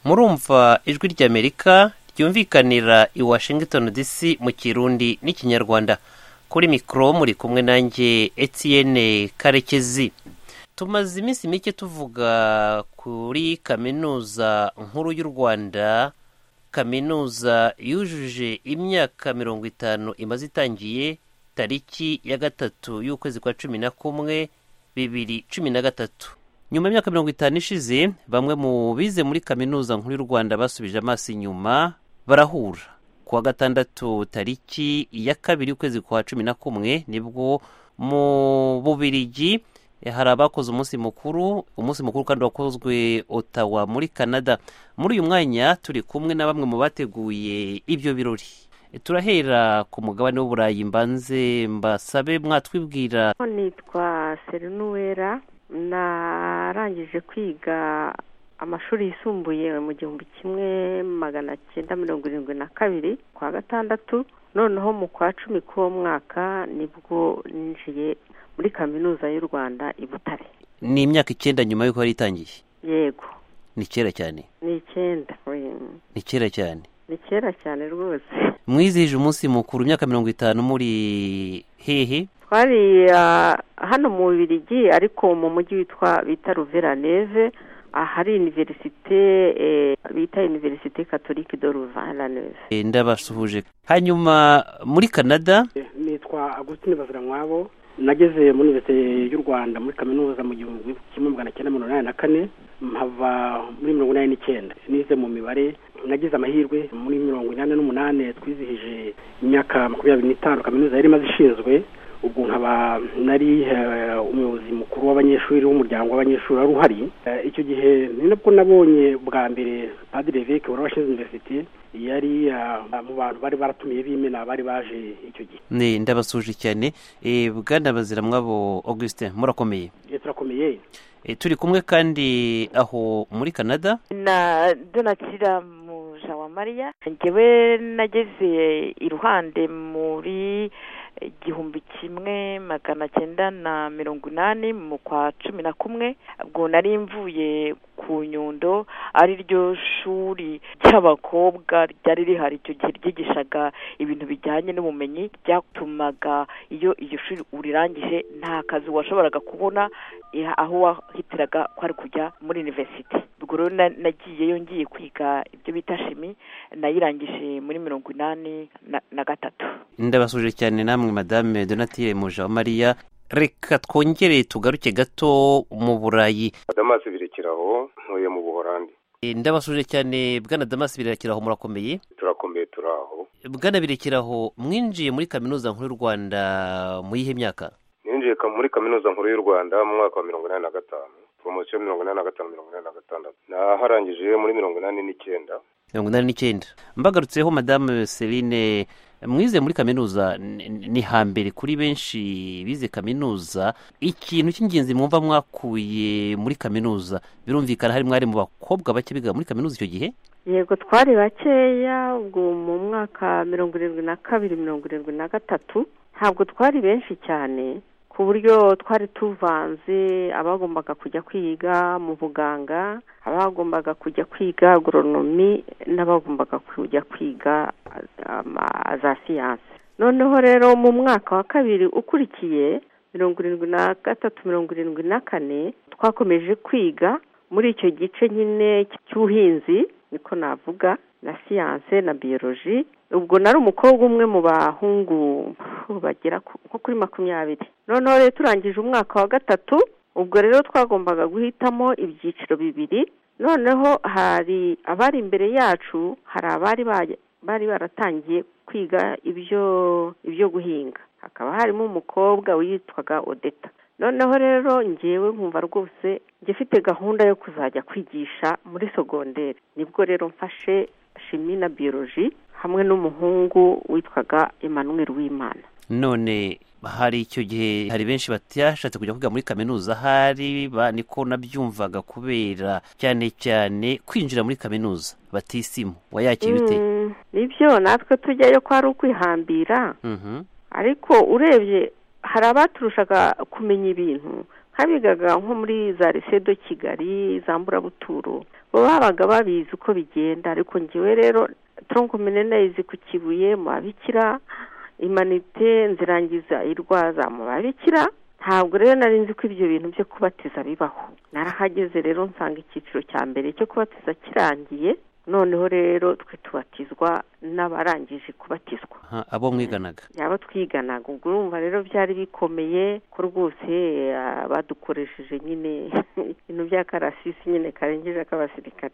murumva ijwi ry'Amerika ryumvikanira i Washington DC mu Kirundi n'Ikinyarwanda. Kuri mikro muri kumwe nanjye Etienne Karekezi. Tumaze iminsi mike tuvuga kuri kaminuza nkuru y'u Rwanda, kaminuza yujuje imyaka 50 imaze itangiye tariki ya 3 y'ukwezi kwa 11 2013. Nyuma y'imyaka 50 ishize, bamwe mu bize muri kaminuza nkuru y'u Rwanda basubije amaso inyuma barahura. Kuwa gatandatu tariki ya 2 y'ukwezi kwa 11 nibwo mu Bubiligi hari abakoze umunsi mukuru kandi wakozwe Ottawa muri Canada. Muri uyu mwanya turi kumwe na bamwe mu bateguye ibyo birori. Turahera ku mugabane w'Uburayi. Mbanze mbasabe mwatwibwira. Nitwa Serinuwera, narangije kwiga amashuri yisumbuye mu 1972 kwa gatandatu. Noneho mu kwa 10 k'uwo mwaka nibwo ninjiye muri kaminuza y'u Rwanda i Butare. Ni imyaka 9 nyuma y'uko yari itangiye? Yego. Ni kera cyane? Ni 9. Ni kera cyane? Ni kera cyane rwose. Mwizihije umunsi mukuru imyaka 50 muri hehe? Twari hano mu Bubiligi, ariko mu mujyi bita Louvain-la-Neuve, ahari universite bita Université Catholique de Louvain-la-Neuve. Ndabasuhuje. Hanyuma muri Canada? Nitwa Agustin Bazirankwabo, nageze muri Université y'u Rwanda muri kaminuza mu 1984, mpava muri 1989. Nize mu mibare, nagize amahirwe muri 1988 twizihije imyaka 25 kaminuza yari maze ishinzwe. Ubwo nkaba nari umuyobozi mukuru w'abanyeshuri w'umuryango w'abanyeshuri wari uhari. Icyo gihe ni nabwo nabonye bwa mbere Padre Lévesque wari washinze university, yari mu bantu bari baratumiye b'imena bari baje icyo gihe. Ndabasuje cyane. Bwana Bazirankwabo Augustin, murakomeye? Turakomeye. Turi kumwe kandi aho muri Canada na Donatira Mujawamariya. Njyewe nageze iruhande muri 1980 mu kwa 11. Ubwo nari mvuye ku Nyundo, ari ryo shuri cy'abakobwa ryari rihari icyo gihe, ryigishaga ibintu bijyanye n'ubumenyi. Byatumaga iyo shuri urirangije nta kazi washoboraga kubona, aho wahitiraga ko ari kujya muri university. Ubwo rero nagiyeyo ngiye kwiga ibyo bita shimi, nayirangije muri 1983. Ndabasuje cyane namwe Madame Donatire Mujawamariya. Reka twongere tugaruke gato mu Burayi. Damas Birekeraho, ntuye mu Buholandi. Ndabasuje cyane Bwana Damas Birekeraho, murakomeye? Turakomeye turaho. Bwana Birekeraho, mwinjiye muri kaminuza nkuru y'u Rwanda mu yihe myaka? Ninjiye muri kaminuza nkuru y'u Rwanda mu mwaka wa 1985, promotion 1985-1986. Naharangije muri 1989. Mbagarutseho Madame Celine, mwize muri kaminuza ni hambere kuri benshi bize kaminuza. Ikintu cy'ingenzi mwumva mwakuye muri kaminuza, birumvikana hari mwari mu bakobwa bake biga muri kaminuza icyo gihe? Yego, twari bakeya. Ubwo mu mwaka 1972-1973 ntabwo twari benshi cyane, ku buryo twari tuvanze abagombaga kujya kwiga mu buganga, abagombaga kujya kwiga agronomy, n'abagombaga kujya kwiga za siyansi. Noneho rero mu mwaka wa kabiri ukurikiye 1973-1974 twakomeje kwiga muri icyo gice nyine cy'ubuhinzi, niko navuga, na siyanse na biology. Ubwo nari umukobwa umwe mu bahungu bagera nko kuri 20. Noneho rero turangije umwaka wa gatatu, ubwo rero twagombaga guhitamo ibyiciro bibiri. Noneho hari abari imbere yacu, hari bari baratangiye kwiga ibyo guhinga. Hakaba harimo umukobwa witwaga Odeta. Noneho rero njyewe nkumva rwose ngifite gahunda yo kuzajya kwigisha muri segonderi. Nibwo rero mfashe chimie na biology hamwe n'umuhungu witwaga Emmanuel Uwimana. None hari icyo gihe hari benshi batashatse kujya kwiga muri kaminuza, hari niko nabyumvaga, kubera cyane kwinjira muri kaminuza batisimu. Wayakira ute? Nibyo, natwe tujyayo ko ari ukwihambira. Ariko urebye hari abaturushaga kumenya ibintu nk'abigaga nko muri za Lycée Kigali za Mburabuturo bo babaga babizi uko bigenda, ariko njyewe rero tronc commun nayizi ku Kibuye mu babikira, Imanite nzirangiza irwaza mu babikira. Ntabwo rero nari nzi ko ibyo bintu byo kubatiza bibaho. Narahageze rero nsanga icyiciro cya mbere cyo kubatiza kirangiye, noneho rero twe tubatizwa n'abarangije kubatizwa. Abo mwiganaga? Yaba twiganaga. Ubwo urumva rero byari bikomeye ko rwose badukoresheje nyine ibintu bya karasisi nyine karengeje k'abasirikare.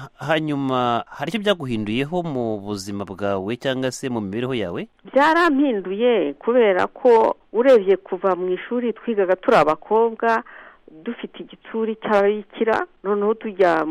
Hanyuma hari icyo byaguhinduyeho mu buzima bwawe cyangwa se mu mibereho yawe? Byarampinduye kubera ko urebye kuva mu ishuri twigaga turi abakobwa dufite igitsuri cy'ababikira, noneho tujya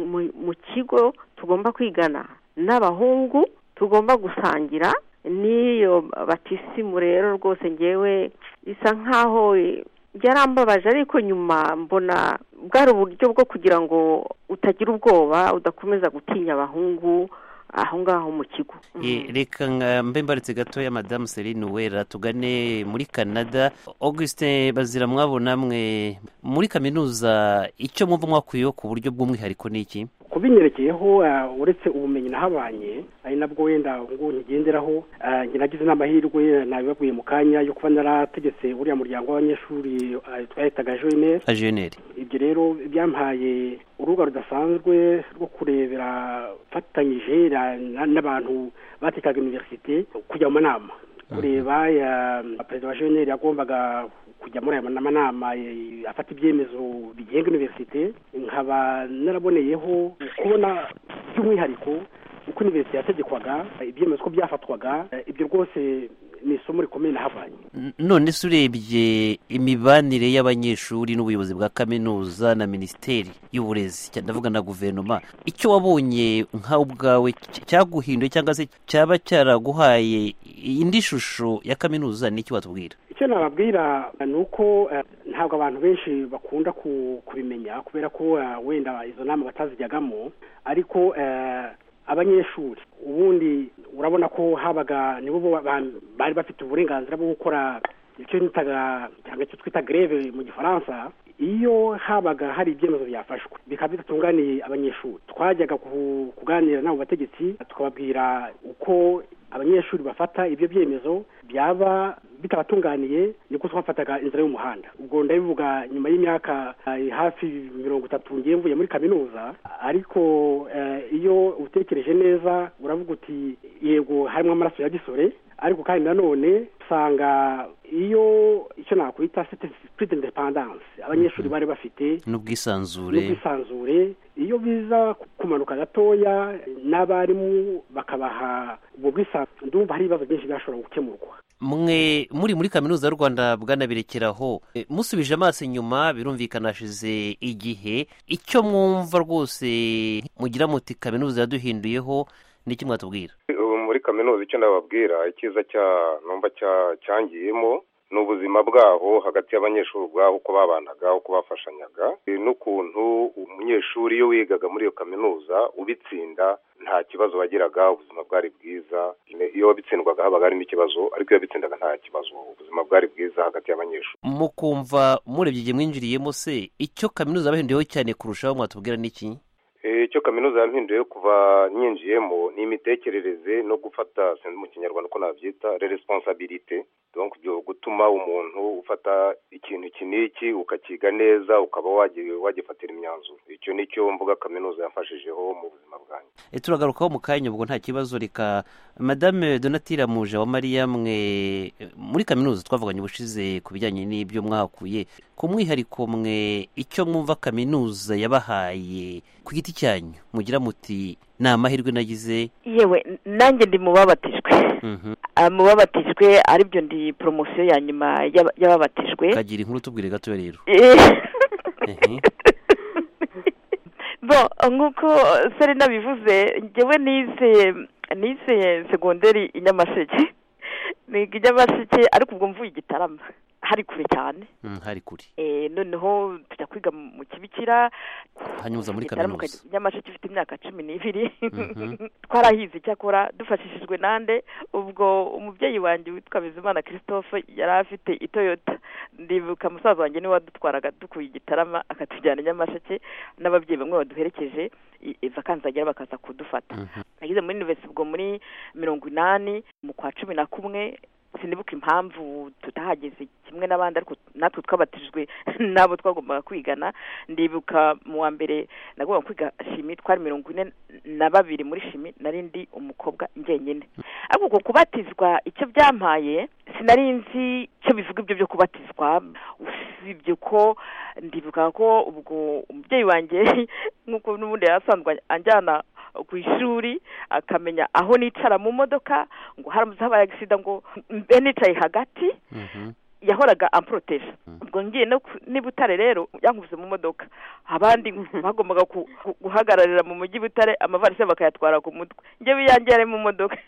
mu kigo tugomba kwigana n'abahungu, tugomba gusangira n'iyo batisimu. Rero rwose ngewe isa nkaho byarambabaje, ariko nyuma mbona bwari uburyo bwo kugira ngo utagira ubwoba, udakomeza gutinya abahungu aho ngaho mu kigo. Reka mbe mbaretse gatoya Madame Celine Uwera tugane muri Canada. Augustin Bazira, mwabona mwe muri kaminuza icyo mwumva mwakuyeho ku buryo bw'umwihariko ni iki? Kubinyerekeyeho uretse ubumenyi nahabanye ari nabwo wenda ngo ntigenderaho, njye nagize n'amahirwe nabibabwiye mu kanya yo kuba narategetse uriya muryango w'abanyeshuri twahitaga JNR. Ibyo rero byampaye urubuga rudasanzwe rwo kurebera fatanyije n'abantu batekaga universite kujya mu nama, kureba perezida wa JNR yagombaga kujya muri aya manama afata ibyemezo bigenga universite. Nkaba naraboneyeho kubona by'umwihariko uko universite yategekwaga, ibyemezo ko byafatwaga. Ibyo rwose ni isomo rikomeye nahavanye. None se urebye imibanire y'abanyeshuri n'ubuyobozi bwa kaminuza na Minisiteri y'Uburezi, ndavuga na guverinoma, icyo wabonye nkawe ubwawe cyaguhinduye cyangwa se cyaba cyaraguhaye indi shusho ya kaminuza, n'iki watubwira? Icyo nababwira ni uko ntabwo abantu benshi bakunda kubimenya kubera ko wenda izo nama batazijyagamo, ariko abanyeshuri ubundi urabona ko habaga nibo bari bafite uburenganzira bwo gukora icyo nitaga cyangwa icyo twita greve mu Gifaransa. Iyo habaga hari ibyemezo byafashwe bikaba bidatunganiye abanyeshuri, twajyaga kuganira n'abo bategetsi tukababwira uko abanyeshuri bafata ibyo byemezo, byaba bitabatunganiye niko twafataga inzira y'umuhanda. Ubwo ndabivuga nyuma y'imyaka hafi 30 ngiye mvuye muri kaminuza, ariko iyo utekereje neza uravuga uti yego harimo amaraso ya gisore, ariko kandi nanone usanga iyo icyo nakwita spirit independence abanyeshuri bari bafite n'ubwisanzure, iyo biza kumanuka gatoya n'abarimu bakabaha ubwo bwisanzure, ndumva hari ibibazo byinshi byashobora gukemurwa. Mwe muri kaminuza y'u Rwanda bwanabirekeraho, musubije amaso inyuma birumvikana hashize igihe, icyo mwumva rwose mugira muti kaminuza yaduhinduyeho n'iki mwatubwira? Muri kaminuza icyo ndababwira, icyiza numva cyangiyemo ni ubuzima bwaho hagati y'abanyeshuri ubwabo, uko babanaga, uko bafashanyaga, n'ukuntu umunyeshuri iyo wigaga muri iyo kaminuza ubitsinda nta kibazo wagiraga, ubuzima bwari bwiza. Iyo wabitsindwaga habaga harimo ikibazo, ariko iyo wabitsindaga nta kibazo, ubuzima bwari bwiza hagati y'abanyeshuri. Mukumva murebye igihe mwinjiriyemo se, icyo kaminuza yabahinduyeho cyane kurushaho mwatubwira n'iki? Icyo kaminuza yampinduye kuva nyinjiyemo ni imitekerereze no gufata mu kinyarwanda uko nabyita responsabilité, donc byo gutuma umuntu ufata ikintu kiniki ukakiga neza ukaba wagifatira imyanzuro. Icyo nicyo mvuga kaminuza yafashijeho mu buzima bwanjye. Turagarukaho mu kanya ubwo nta kibazo. Reka Madame Donatilla Muja wa Maria, mwe muri kaminuza twavuganye ubushize ku bijyanye n'ibyo mwahakuye, ku mwihariko mwe icyo mwumva kaminuza yabahaye ku giti cyanyu mugira muti ni amahirwe nagize? Yewe nanjye ndi mubabatijwe. Mubabatijwe aribyo ndi promotion ya nyuma y'ababatijwe. Kagira inkuru tubwire gato rero. Nk'uko Serena bivuze, njyewe nize segonderi i Nyamasheke, niga i Nyamasheke ariko ubwo mvuye i Gitarama. hari kure cyane hari kure noneho tujya kwiga mu Kibikira hanyuza muri kaminuza Nyamasheke ifite imyaka 12 twarahize cyakora dufashishijwe nande ubwo umubyeyi wanjye witwa Bizimana Christophe yari afite Toyota ndibuka musaza wanjye ni wadutwaraga dukuye Gitarama akatujyana Nyamasheke n'ababyeyi bamwe baduherekeje vakansi bakaza kudufata nagize muri university ubwo muri 80 mu kwa 11 sinibuka impamvu tutahageze kimwe n'abandi ariko natwe twabatijwe nabo twagombaga kwigana ndibuka mu wa mbere nagomba kwiga shimi twari 42 muri shimi narindi umukobwa njyenyine ariko kubatizwa icyo byampaye sinari nzi cyo bivuga ibyo byo kubatizwa usibye ko ndibuka ko ubwo umubyeyi wanjye nkuko n'ubundi yasanzwe anjyana ku ishuri akamenya aho nicara mu modoka ngo haramutse habaye accident ngo mbe nicaye hagati yahoraga amproteje ubwo ngiye no Butare rero yankuze mu modoka abandi bagombaga guhagararira mu mujyi Butare amavarisi bakayatwara ku mutwe ngewe yangere mu modoka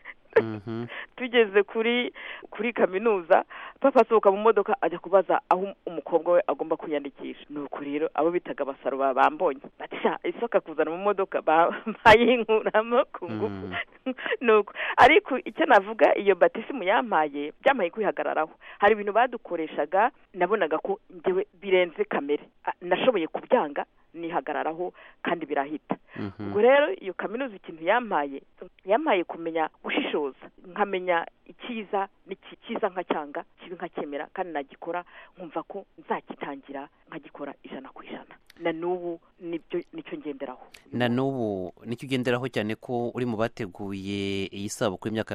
tugeze kuri kaminuza papa asohoka mu modoka ajya kubaza aho umukobwa we agomba kwiyandikisha nuko rero abo bitaga abasaro bambonye batisha isoka kuzana mu modoka bayinkuramo ku ngufu nuko ariko icyo navuga iyo batisimu yampaye byamaye kwihagararaho hari ibintu badukoreshaga nabonaga ko ngewe birenze kamere nashoboye kubyanga nihagararaho kandi birahita ubwo rero iyo kaminuza ikintu yampaye kumenya gushishoza nkamenya icyiza n'ikiza nkacyanga kibi nkacyemera kandi nagikora nkumva ko nzakitangira nkagikora 100%. Na n'ubu nicyo ngenderaho na n'ubu nicyo ugenderaho cyane ko uri mu bateguye iyi sabukuru y'imyaka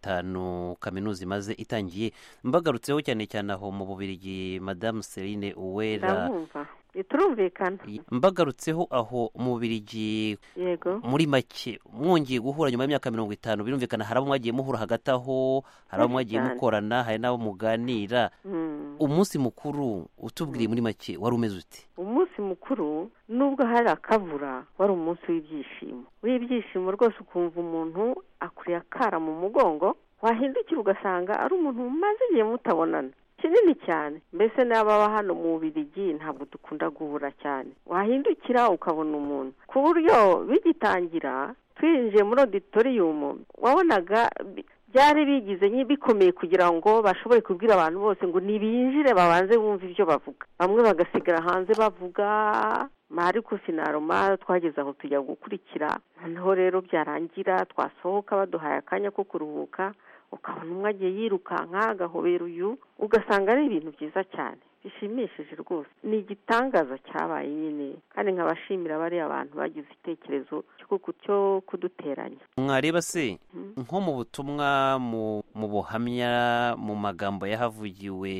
50 kaminuza imaze itangiye mbagarutseho cyane aho mu Bubiligi Madame Celine Uwera turumvikana mbagarutseho aho mu Bubiligi yego muri make mwongeye guhura nyuma y'imyaka 50 birumvikana hari abo mwagiye muhura hagati aho hari abo mwagiye mukorana hari n'abo muganira umunsi mukuru utubwiriye muri make wari umeze uti umunsi mukuru nubwo hari akavura wari umunsi w'ibyishimo rwose ukumva umuntu akuriye akara mu mugongo wahindukira ugasanga ari umuntu umaze igihe mutabonana kinini cyane mbese n'ababa hano mu Bubiligi ntabwo dukunda guhura cyane wahindukira ukabona umuntu ku buryo bigitangira twinjiye muri auditorium wabonaga byari bigize bikomeye kugira ngo bashobore kubwira abantu bose ngo nibinjire babanze bumva ibyo bavuga bamwe bagasigara hanze bavuga ariko finaroma twageze aho tujya gukurikira noneho rero byarangira twasohoka baduhaye akanya ko kuruhuka ukabona umwe agiye yirukanka agahobera uyu ugasanga ari ibintu byiza cyane bishimishije rwose ni igitangaza cyabaye nyine kandi nkabashimira bari abantu bagize itekerezo cyo kuduteranya mwareba se nko mu butumwa mu buhamya mu magambo yahavugiwe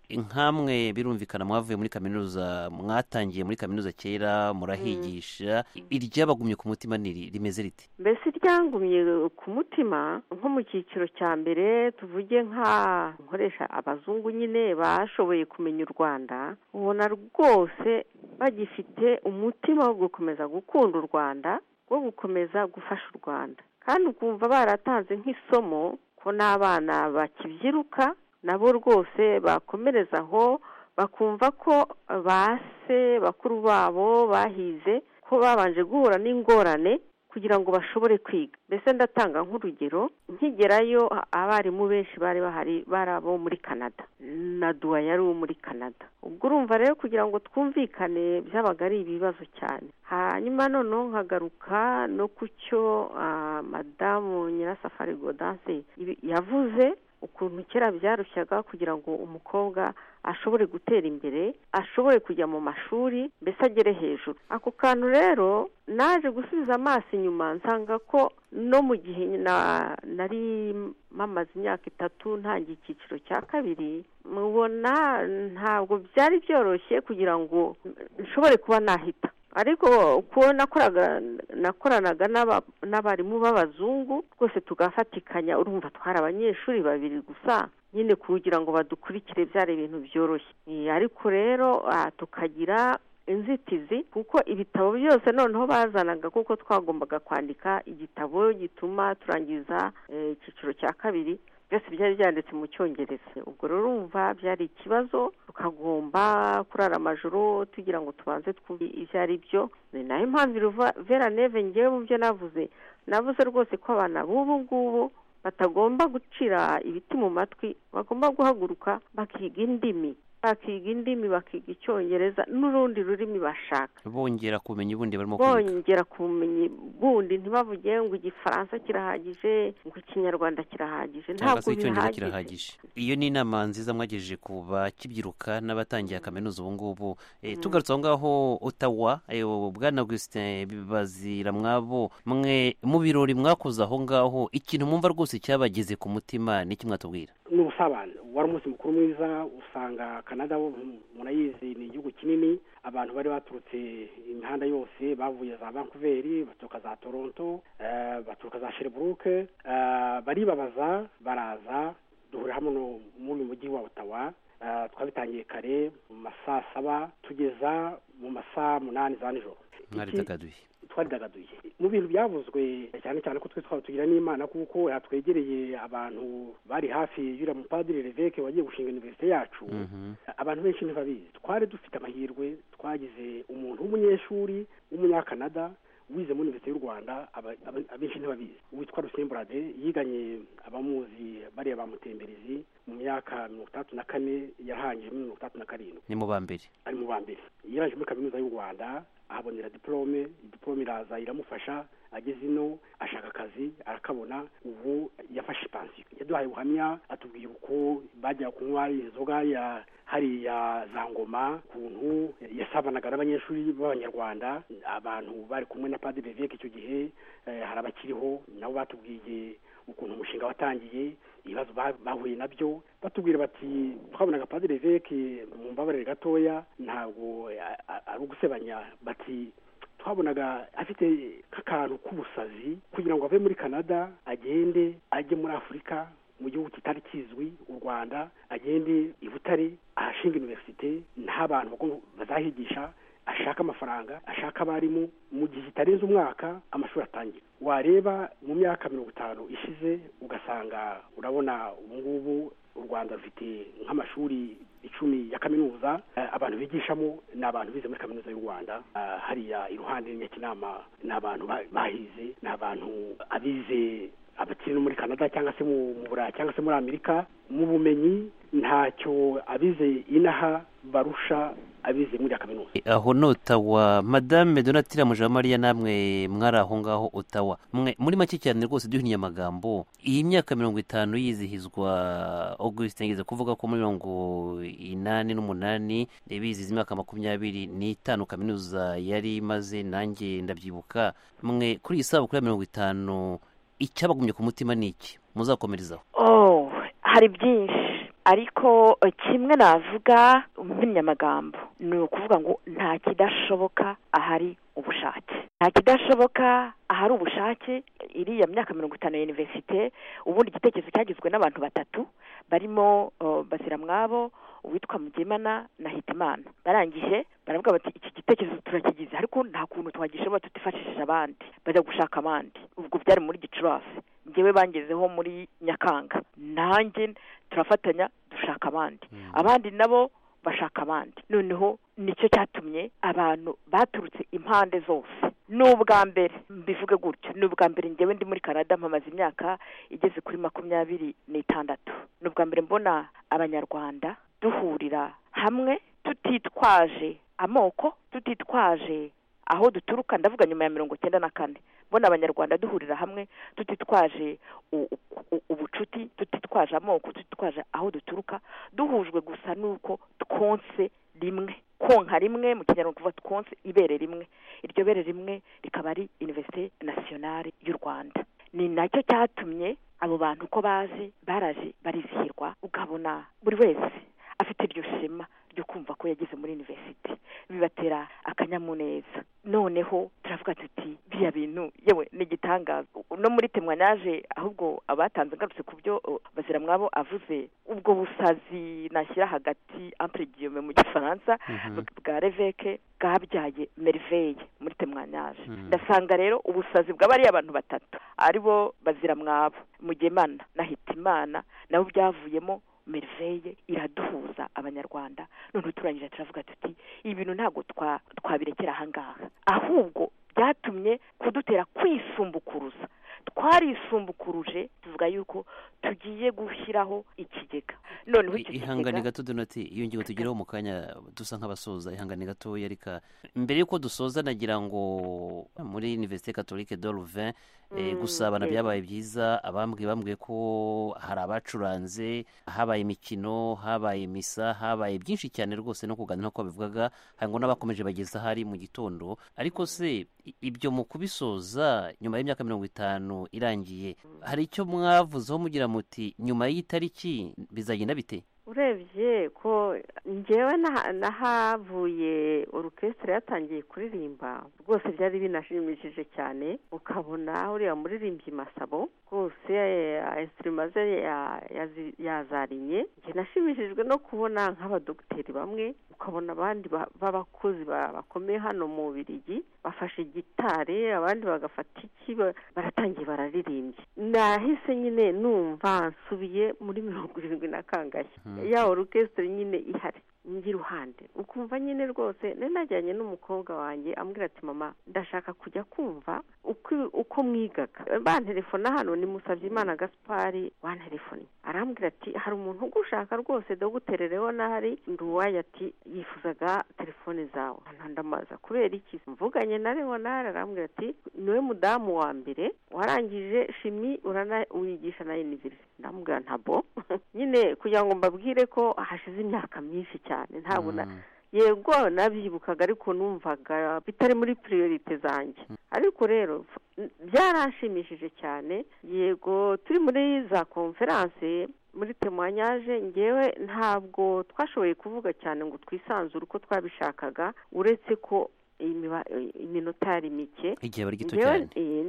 nkamwe birumvikana mwavuye muri kaminuza mwatangiye muri kaminuza kera murahigisha iryabagumye ku mutima rimeze rite mbese ryangumye ku mutima nko mu cyiciro cya mbere tuvuge nkoresha abazungu nyine bashoboye kumenya u Rwanda ubona rwose bagifite umutima wo gukomeza gukunda u Rwanda wo gukomeza gufasha u Rwanda kandi ukumva baratanze nk'isomo ko n'abana bakibyiruka nabo rwose bakomereza aho bakumva ko base bakuru babo bahize ko babanje guhura n'ingorane kugira ngo bashobore kwiga mbese ndatanga nk'urugero nkigerayo abarimu benshi bari bahari barabo muri Canada na duwa yari uwo muri Canada ubwo urumva rero kugira ngo twumvikane byabaga ari ibibazo cyane hanyuma noneho nkagaruka no ku cyo madamu Nyirasafari Gaudence yavuze ukuntu kera byarushyaga kugira ngo umukobwa ashobore gutera imbere ashobore kujya mu mashuri mbese agere hejuru ako kantu rero naje gusubiza amaso inyuma nsanga ko no mu gihe nari mamaze imyaka 3 ntangiye icyiciro cya kabiri mubona ntabwo byari byoroshye kugira ngo nshobore kuba nahita ariko uko nakoranaga n'abarimu b'abazungu rwose tugafatikanya urumva twari abanyeshuri babiri gusa nyine kugira ngo badukurikire byari ibintu byoroshye ariko rero tukagira inzitizi kuko ibitabo byose noneho bazanaga kuko twagombaga kwandika igitabo gituma turangiza icyiciro cya kabiri byose byari byanditse mu cyongereza. ubwo rero urumva byari ikibazo, tukagomba kurara amajoro tugira ngo tubanze twumve ibyo ari byo. ni nayo mpamvu Vera Neve ngewe mu byo navuze rwose ko abana b'ubu ngubu batagomba gucira ibiti mu matwi, bagomba guhaguruka bakiga indimi, bakiga icyongereza n'urundi rurimi bashaka, bongera kumenya ubundi barimo bongera kumenya bundi, ntibavuge ngo igifaransa kirahagije ngo ikinyarwanda kirahagije, ntabwo kirahagije. Iyo ni inama nziza mwagejeje ku bakibyiruka n'abatangiye kaminuza ubu ngubu. Tugarutse aho ngaho Ottawa, bwana Augustin Bazira, mwabo mwe mu birori mwakoze aho ngaho, ikintu mwumva rwose cyabageze ku mutima ni iki mwatubwira? Ni ubusabane, wari umunsi mukuru mwiza. Usanga Canada murayizi ni igihugu kinini, abantu bari baturutse imihanda yose, bavuye za Vancouver, baturuka za Toronto, baturuka za Sherbrooke, baribabaza baraza duhura hamwe muri mujyi wa Ottawa. Twabitangiye kare mu masaa 7 tugeza mu masaa 8 za nijoro. Twaridagaduye mu bintu byavuzwe cyane cyane ko twe twatugira n'Imana kuko yatwegereye abantu bari hafi y'ura mupadiri Leveke wagiye gushinga universite yacu. Abantu benshi ntibabizi, twari dufite amahirwe, twagize umuntu w'umunyeshuri w'umunyakanada wize muri universite y'u Rwanda, abenshi ntibabizi, witwa Rusemburade. Yiganye abamuzi bariya bamutemberezi mu myaka 34, yarahangije muri 37. Ni mu bambere, ari mu bambere. Yaraje muri kaminuza y'u Rwanda ahabonera diplome iraza iramufasha, ageze ino ashaka akazi arakabona. Ubu yafashe pansiyo. Yaduhaye ubuhamya, atubwira uko bajya kunywa inzoga ya hariya za Ngoma, kuntu yasabanaga n'abanyeshuri b'abanyarwanda, abantu bari kumwe na Padiri Leveke icyo gihe. Hari abakiriho nabo batubwiye ukuntu umushinga watangiye, ibibazo bahuye nabyo, batubwira bati twabonaga Padiri Leveke mu mbabarire gatoya, ntabwo ari ugusebanya, bati twabonaga afite k'akantu k'ubusazi kugira ngo ave muri Canada agende ajye muri Afurika, mu gihugu kitari kizwi u Rwanda, agende i Butare ahashinga universite, nta bantu bazahigisha, ashaka amafaranga, ashaka abarimu, mu gihe kitarenze umwaka amashuri atangira. Wareba mu myaka 50 ishize ugasanga urabona ubu ngubu u Rwanda rufite nk'amashuri 10 ya kaminuza. Abantu bigishamo ni abantu bize muri kaminuza y'u Rwanda. Hariya iruhande y'Inyakinama ni abantu bahize, ni abantu abize abakiri muri Canada cyangwa se mu Burayi cyangwa se muri Amerika. Mu bumenyi ntacyo abize inaha barusha abize muri kaminuza. Aho Ottawa, Madame Donatilla Mujawamariya, namwe mwari aho ngaho Ottawa, muri make cyane rwose duhinnye amagambo, iyi myaka 50 yizihizwa, Augustin ngeze kuvuga ko muri 88 bizihiza imyaka 25 kaminuza yari imaze, nanjye ndabyibuka. Mwe kuri iyi sabukuru ya 50 icyabagumye ku mutima ni iki muzakomerezaho? Hari byinshi, ariko kimwe navuga umunyamagambo ni ukuvuga ngo nta kidashoboka ahari ubushake, nta kidashoboka ahari ubushake. Iriya myaka 50 ya universite, ubundi igitekerezo cyagizwe n'abantu batatu barimo Bazira mwabo, uwitwa Mugemana na Hitimana. Barangije baravuga bati iki gitekerezo turakigize, ariko nta kuntu twagishobora tutifashishije abandi, bajya gushaka abandi. Ubwo byari muri Gicurasi, ngewe bangezeho muri Nyakanga, nanjye turafatanya dushaka abandi nabo bashaka abandi. Noneho nicyo cyatumye abantu baturutse impande zose. N'ubwa mbere mbivuge gutyo, n'ubwa mbere ngewe ndi muri Canada mpamaze imyaka igeze kuri 26. N'ubwa mbere mbona abanyarwanda duhurira hamwe, tutitwaje amoko, tutitwaje aho duturuka. Ndavuga nyuma ya 94, mbona abanyarwanda duhurira hamwe tutitwaje ubucuti, tutitwaje amoko, tutitwaje aho duturuka, duhujwe gusa nuko twonse rimwe, konka rimwe, mu Kinyarwanda kuva twonse ibere rimwe. Iryo bere rimwe rikaba ari Université Nationale y'u Rwanda. Ni nacyo cyatumye abo bantu ko baraje barizihirwa, ukabona buri wese afite iryo shema ryo kumva ko yageze muri university, bibatera akanyamuneza. Noneho turavuga tuti biriya bintu yewe ni igitangaza. No muri temwanyaje ahubwo abatanze ngarutse ku byo Baziramwabo avuze, ubwo busazi nashyira hagati entre guillemets mu gifaransa bwa Reveke bwabyaye merveille muri temwanyaje. Ndasanga rero ubusazi bw'abari abantu batatu aribo Baziramwabo, Mugemana na Hitimana nabo byavuyemo merveille iraduhuza abanyarwanda. None turangije turavuga tuti ibintu ntago twabirekera ahangaha, ahubwo byatumye kudutera kwisumbukuruza. Twarisumbukuruje tuvuga yuko tugiye gushyiraho ikigega. Noneho ihangane gato Donati, iyo ngingo tugeraho mu kanya dusa nk'abasoza. Ihangane gato yarika mbere yuko dusoza nagira ngo muri Université Catholique de Louvain gusabana byabaye byiza. Bambwiye ko hari abacuranze, habaye imikino, habaye misa, habaye byinshi cyane rwose no kuganira ko bivugaga, hango n'abakomeje bageza hari mu gitondo. Ariko se ibyo mu kubisoza nyuma y'imyaka 50 irangiye, hari icyo mwavuzeho mugira muti nyuma y'itariki bizagenda bite? Urebye ko njyewe nahavuye orchestre yatangiye kuririmba rwose byari binashimishije cyane. Ukabona uriya muririmbyi Masabo rwose instrument ze yazarinye. Njye nashimishijwe no kubona nk'abadogiteri bamwe, ukabona abandi b'abakozi bakomeye hano mu Bubiligi bafashe gitari, abandi bagafata iki, baratangiye bararirimbye. Nahise nyine numva nsubiye muri 70 na kangahe ya orchestre nyine ihari ngira ruhande. Ukumva nyine rwose najyanye n'umukobwa wanjye ambwira ati mama ndashaka kujya kumva uko mwigaga. Bantelefona hano ni Musabyimana Gaspari wantelefoni, arambwira ati hari umuntu ugushaka rwose Dr. Leonard Nduwaye, ati yifuzaga telefone zawe. Ndamaza kubera iki? Mvuganye na Leonard arambwira ati niwe mudamu wa mbere warangije shimi wigisha na university. Ndamubwira ntabo nyine kugira ngo mbabwire ko hashize imyaka myinshi cyane ntabwo yego nabyibukaga, ariko numvaga bitari muri priorite zanjye. Ariko rero byaranshimishije cyane. Yego turi muri za conference muri temwanyaje, ngewe ntabwo twashoboye kuvuga cyane ngo twisanzure uko twabishakaga, uretse ko iminota yari mike, igihe bari gito cyane.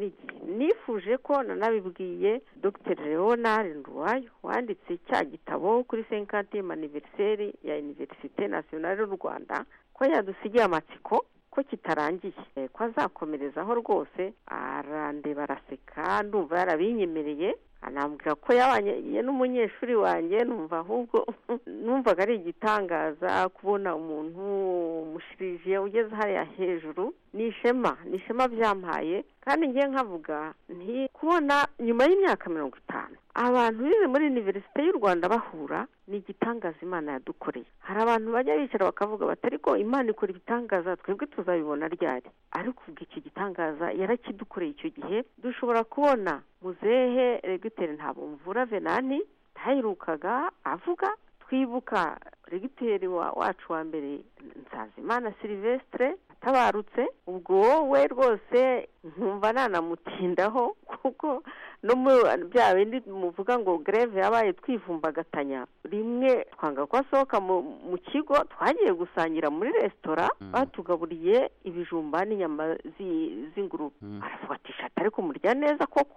Nifuje ko nanabibwiye Dr. Leonard Nduwayo wanditse cya gitabo kuri 50e anniversaire ya Université Nationale y'u Rwanda, ko yadusigiye amatsiko ko kitarangiye, ko azakomerezaho rwose. Arandeba araseka, ndumva yarabinyemereye, anambwira ko yabanye n'umunyeshuri wanjye. Numvaga ari igitangaza kubona umuntu mushirije ugeze hariya hejuru. Ni ishema byampaye, kandi ngiye nkavuga nti kubona nyuma y'imyaka 50 abantu bize muri Université y'u Rwanda bahura ni igitangaza Imana yadukoreye. Hari abantu bajya bicara bakavuga bati ariko Imana ikora ibitangaza, twebwe tuzabibona ryari? Ariko ubwo iki gitangaza yarakidukoreye icyo gihe. Dushobora kubona muzehe Regiteri Ntabomvura Venani tayirukaga avuga, twibuka Regiteri wacu wa mbere Nzazimana Silvestre atabarutse. Ubwo we rwose nkumva nanamutindaho, kuko no bya bindi muvuga ngo greve yabaye twivumbagatanya. Rimwe twanga ko asohoka mu kigo, twagiye gusangira muri restaurant, batugaburiye ibijumba n'inyama z'ingurube. Aravuga ati shata ariko murya neza koko.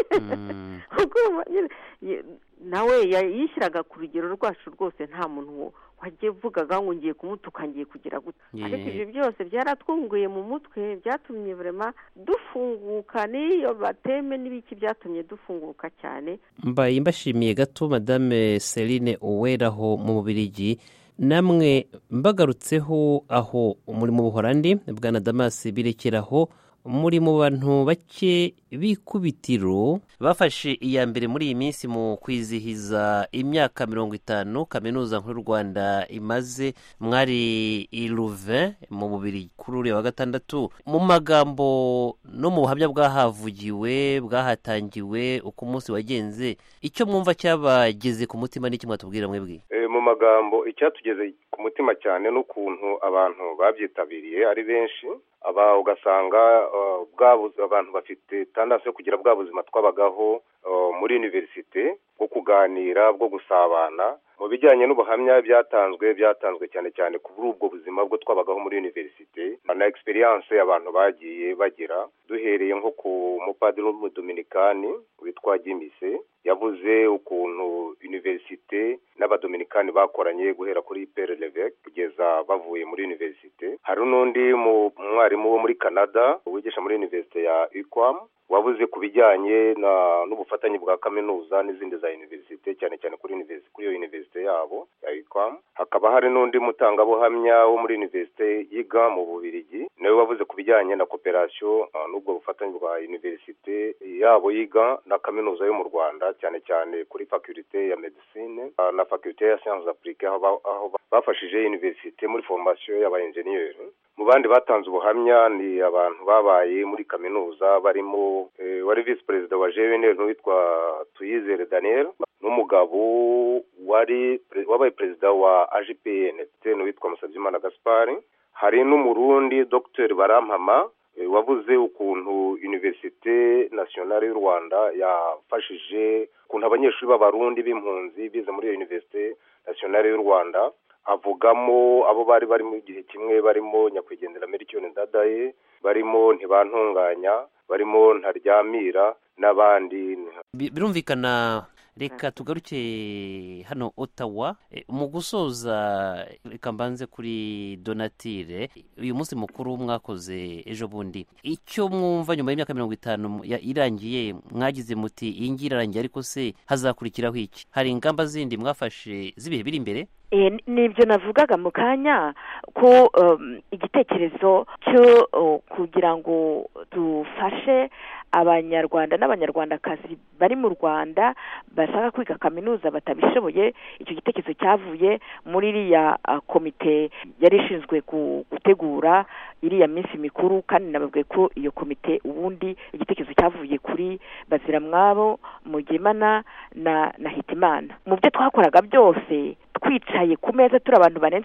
Nawe yishyiraga ku rugero rwacu rwose, nta muntu wagiye vugaga ngo ngiye kumutuka ngiye kugira gute. Ariko ibyo byose byaratwunguye mu mutwe, byatumye vraiment dufunguka. Niyo bateme n'ibiki byatumye dufunguka cyane. Mbaye mbashimiye gato Madame Celine Uweraho mu Bubiligi. Namwe mbagarutseho aho muri mu Buholandi, Bwana Damas Birekeraho, muri mu bantu bake bikubitiro bafashe iya mbere muri iyi minsi mu kwizihiza imyaka 50 kaminuza nkuru y'u Rwanda imaze. Mwari i Louvain mu Bubiligi kuri uriya wa gatandatu. Mu magambo no mu buhamya bwahavugiwe bwahatangiwe uko umunsi wagenze, icyo mwumva cyabageze ku mutima n'iki mwatubwira mwebwe? mu magambo icyatugeze ku mutima cyane n'ukuntu abantu babyitabiriye ari benshi ugasanga abantu bafite tendance yo kugira bwa buzima twabagaho muri universite bwo kuganira bwo gusabana mu bijyanye n'ubuhamya byatanzwe cyane cyane kuri ubwo buzima bwo twabagaho muri universite na experience abantu bagiye bagira duhereye nko ku mupadiri w'umudominikani witwa Gimise yavuze ukuntu universite n'abadominikani bakoranye guhera kuri Père Lévesque kugeza bavuye muri universite. Hari n'undi mwarimu wo muri Canada wigisha muri universite ya UQAM wavuze ku bijyanye n'ubufatanye bwa kaminuza n'izindi za universite cyane cyane kuri iyo universite yabo ya UQAM. Hakaba hari n'undi mutangabuhamya wo muri universite yiga mu Bubiligi nawe wavuze ku bijyanye na cooperation n'ubwo bufatanye bwa universite yabo yiga na kaminuza yo mu Rwanda cyane cyane kuri faculté ya medicine na faculté ya sciences appliquées aho bafashije universite muri formation y'aba engineer. Mu bandi batanze ubuhamya ni abantu babaye muri kaminuza barimo wari vice president wa JNL witwa Tuyizere Daniel n'umugabo wabaye president wa AGPN witwa Musabyimana Gaspard. Hari n'umurundi Dr Barampama wavuze ukuntu Université Nationale y'u Rwanda yafashije ukuntu abanyeshuri b'abarundi b'impunzi bize muri Université Nationale y'u Rwanda, avugamo abo bari mu gihe kimwe barimo nyakwigendera Melchior Ndadaye, barimo Ntibantunganya, barimo Ntaryamira n'abandi. Birumvikana. Reka tugaruke hano Ottawa mu gusoza. Reka mbanze kuri Donatille, uyu munsi mukuru mwakoze ejo bundi, icyo mwumva nyuma y'imyaka 50 irangiye mwagize muti iyi ngira irangiye ariko se hazakurikiraho iki? Hari ingamba zindi mwafashe z'ibihe biri imbere? Nibyo navugaga mu kanya ko igitekerezo cyo kugira ngo dufashe abanyarwanda n'abanyarwandakazi bari mu Rwanda bashaka kwiga kaminuza batabishoboye, icyo gitekerezo cyavuye muri iriya komite yari ishinzwe gutegura iriya minsi mikuru, kandi nababwiye ko iyo komite ubundi igitekerezo cyavuye kuri Baziramwabo, Mugemana na Hitimana. Mu byo twakoraga byose twicaye ku meza turi abantu barenze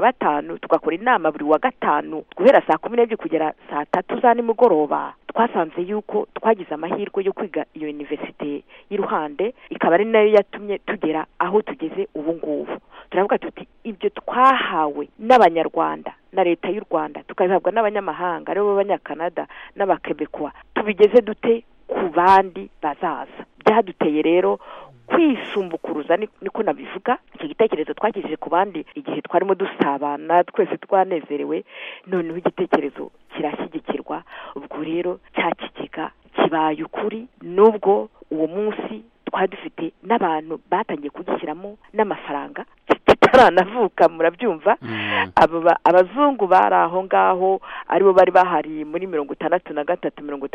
15 tugakora inama buri wa gatanu guhera saa 12 kugera saa 3 za nimugoroba. Twasanze yuko twagize amahirwe yo kwiga iyo universite y'Iruhande, ikaba ari nayo yatumye tugera aho tugeze ubu ngubu. Turavuga tuti ibyo twahawe n'abanyarwanda na leta y'u Rwanda tukabihabwa n'abanyamahanga aribo b'Abanyakanada n'Abakebekwa, tubigeze dute ku bandi bazaza. Byaduteye rero kwisumbukuruza, niko nabivuga. Icyo gitekerezo twagejeje ku bandi igihe twarimo dusabana twese twanezerewe, noneho igitekerezo kirashyigikirwa. Ubwo rero cya kigega kibaye ukuri, nubwo uwo munsi twari dufite n'abantu batangiye kugishyiramo n'amafaranga kitaranavuka, murabyumva. Abazungu bari aho ngaho aribo bari bahari muri 63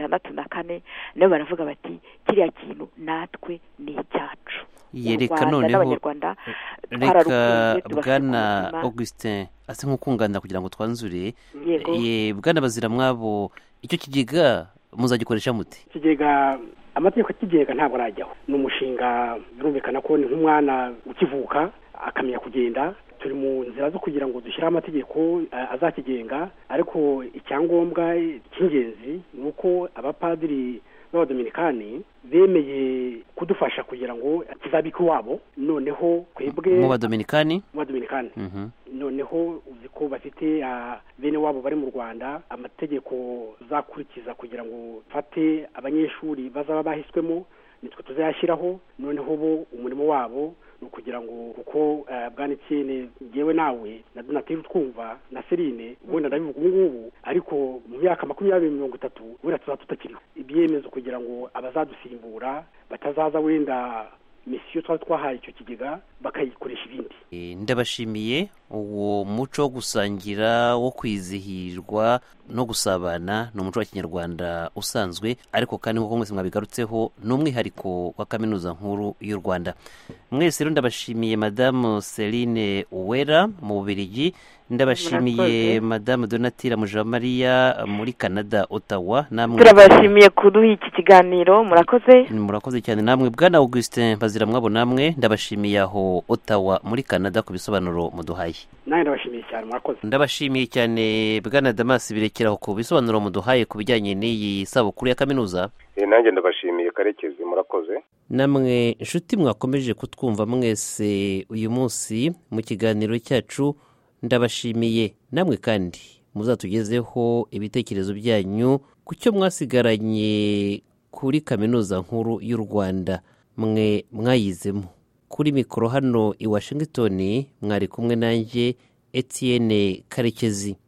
64 nabo baravuga bati kiriya kintu natwe ni icyacu. Yereka noneho reka Bwana Augustin ase nk'ukungana kugira ngo twanzure. Bwana Baziramwabo, icyo kigega muzagikoresha muti? Kigega amategeko kigega ntabwo arajyaho, ni umushinga birumvikana ko ni nk'umwana ukivuka akamenya kugenda. Turi mu nzira zo kugira ngo dushyire amategeko azakigenga, ariko icyangombwa cy'ingenzi ni uko abapadiri b'Abadominikani bemeye kudufasha kugira ngo kizabike wabo. Noneho kwebwe mu Badominikani noneho uzi ko bafite bene wabo bari mu Rwanda, amategeko zakurikiza kugira ngo fate abanyeshuri bazaba bahiswemo nitwe tuzayashyiraho. Noneho bo umurimo wabo ni ukugira ngo kuko bwanitsene ngewe nawe na Donatille twumva na Serine wenda ndabivuga ubu ngubu, ariko mu myaka 20-30 wenda tuzatakiriho ibyemezo kugira ngo abazadusimbura batazaza wenda misiyo twahaye icyo kigega bakayikoresha ibindi. Ndabashimiye uwo muco wo gusangira, wo kwizihirwa no gusabana ni umuco wa kinyarwanda usanzwe, ariko kandi nk'uko mwese mwabigarutseho ni umwihariko wa kaminuza nkuru y'u Rwanda. Mwese rero ndabashimiye Madamu Celine Uwera mu Bubiligi, ndabashimiye Madamu Donatilla Mujawamariya muri Canada Ottawa, namwe turabashimiye kuduha iki kiganiro, murakoze cyane. Namwe Bwana Augustin Baziramwabo, namwe ndabashimiye aho Ottawa muri Canada ku bisobanuro muduhaye. Nawe ndabashimiye cyane, murakoze. Ndabashimiye cyane Bwana Damas Birekeraho ku bisobanuro muduhaye ku bijyanye n'iyi sabukuru ya kaminuza. Nanjye ndabashimiye Karekezi, murakoze. Namwe inshuti mwakomeje kutwumva mwese uyu munsi mu kiganiro cyacu, ndabashimiye. Namwe kandi muzatugezeho ibitekerezo byanyu ku cyo mwasigaranye kuri kaminuza nkuru y'u Rwanda mwe mwayizemo. Kuri mikoro hano i Washington mwari kumwe nanjye Etienne Karekezi.